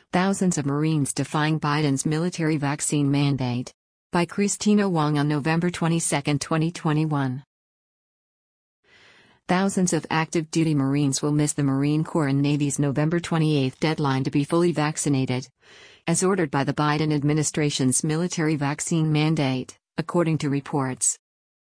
Thousands of Marines defying Biden's military vaccine mandate. By Christina Wong on November 22, 2021. Thousands of active duty Marines will miss the Marine Corps and Navy's November 28 deadline to be fully vaccinated, as ordered by the Biden administration's military vaccine mandate, according to reports.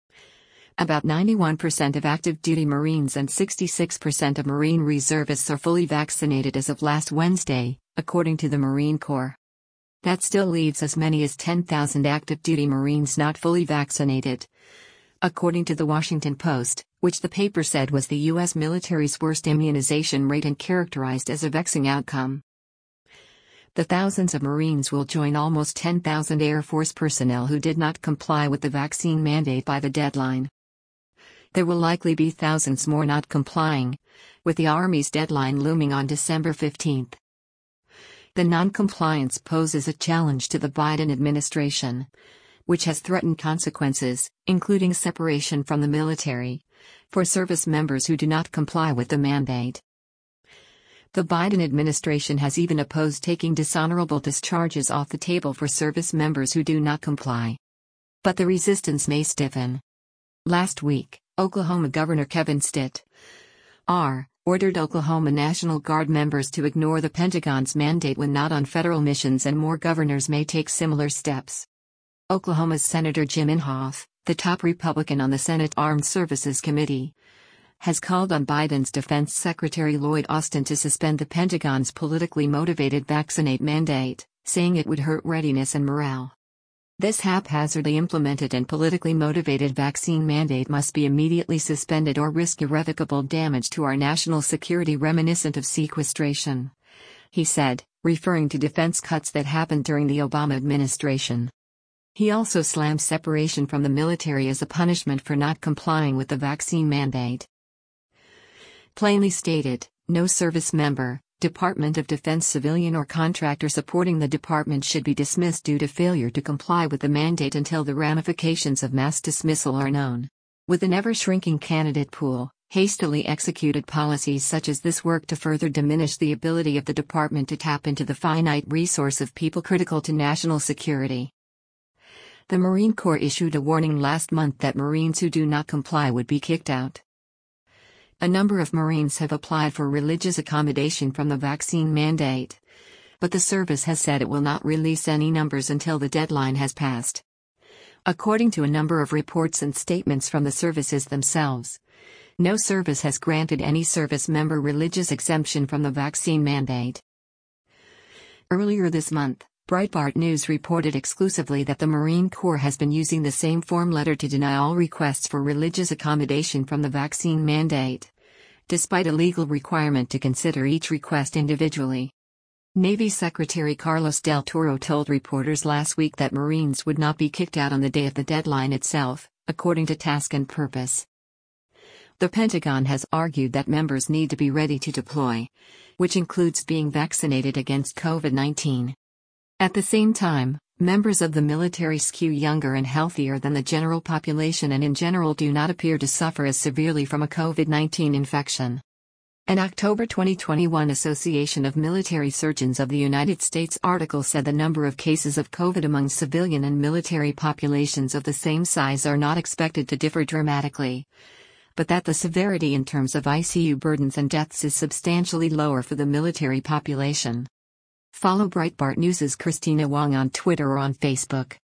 About 91% of active duty Marines and 66% of Marine reservists are fully vaccinated as of last Wednesday, according to the Marine Corps. That still leaves as many as 10,000 active duty Marines not fully vaccinated, according to the Washington Post, which the paper said was the U.S. military's worst immunization rate and characterized as a vexing outcome. The thousands of Marines will join almost 10,000 Air Force personnel who did not comply with the vaccine mandate by the deadline. There will likely be thousands more not complying, with the Army's deadline looming on December 15. The non-compliance poses a challenge to the Biden administration, which has threatened consequences, including separation from the military, for service members who do not comply with the mandate. The Biden administration has even opposed taking dishonorable discharges off the table for service members who do not comply. But the resistance may stiffen. Last week, Oklahoma Governor Kevin Stitt, R., ordered Oklahoma National Guard members to ignore the Pentagon's mandate when not on federal missions, and more governors may take similar steps. Oklahoma's Senator Jim Inhofe, the top Republican on the Senate Armed Services Committee, has called on Biden's Defense Secretary Lloyd Austin to suspend the Pentagon's politically motivated vaccinate mandate, saying it would hurt readiness and morale. This haphazardly implemented and politically motivated vaccine mandate must be immediately suspended or risk irrevocable damage to our national security reminiscent of sequestration, he said, referring to defense cuts that happened during the Obama administration. He also slammed separation from the military as a punishment for not complying with the vaccine mandate. Plainly stated, no service member, Department of Defense civilian or contractor supporting the department should be dismissed due to failure to comply with the mandate until the ramifications of mass dismissal are known. With an ever-shrinking candidate pool, hastily executed policies such as this work to further diminish the ability of the department to tap into the finite resource of people critical to national security. The Marine Corps issued a warning last month that Marines who do not comply would be kicked out. A number of Marines have applied for religious accommodation from the vaccine mandate, but the service has said it will not release any numbers until the deadline has passed. According to a number of reports and statements from the services themselves, no service has granted any service member religious exemption from the vaccine mandate. Earlier this month, Breitbart News reported exclusively that the Marine Corps has been using the same form letter to deny all requests for religious accommodation from the vaccine mandate, despite a legal requirement to consider each request individually. Navy Secretary Carlos Del Toro told reporters last week that Marines would not be kicked out on the day of the deadline itself, according to Task and Purpose. The Pentagon has argued that members need to be ready to deploy, which includes being vaccinated against COVID-19. At the same time, members of the military skew younger and healthier than the general population and in general do not appear to suffer as severely from a COVID-19 infection. An October 2021 Association of Military Surgeons of the United States article said the number of cases of COVID among civilian and military populations of the same size are not expected to differ dramatically, but that the severity in terms of ICU burdens and deaths is substantially lower for the military population. Follow Breitbart News' Christina Wong on Twitter or on Facebook.